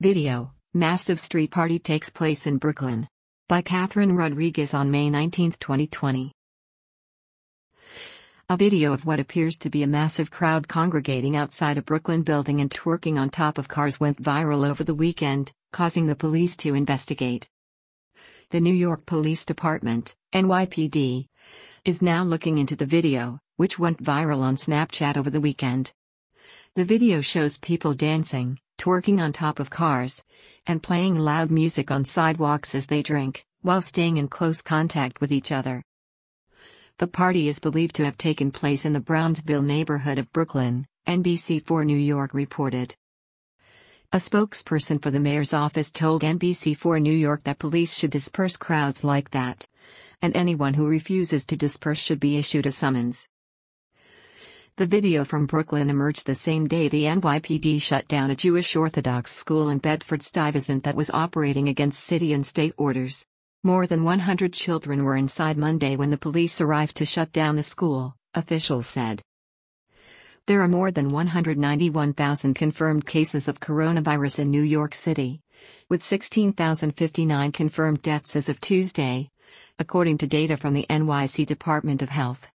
Video: Massive street party takes place in Brooklyn. By Catherine Rodriguez on May 19, 2020. A video of what appears to be a massive crowd congregating outside a Brooklyn building and twerking on top of cars went viral over the weekend, causing the police to investigate. The New York Police Department, NYPD, is now looking into the video, which went viral on Snapchat over the weekend. The video shows people dancing, twerking on top of cars, and playing loud music on sidewalks as they drink, while staying in close contact with each other. The party is believed to have taken place in the Brownsville neighborhood of Brooklyn, NBC4 New York reported. A spokesperson for the mayor's office told NBC4 New York that police should disperse crowds like that, and anyone who refuses to disperse should be issued a summons. The video from Brooklyn emerged the same day the NYPD shut down a Jewish Orthodox school in Bedford-Stuyvesant that was operating against city and state orders. More than 100 children were inside Monday when the police arrived to shut down the school, officials said. There are more than 191,000 confirmed cases of coronavirus in New York City, with 16,059 confirmed deaths as of Tuesday, according to data from the NYC Department of Health.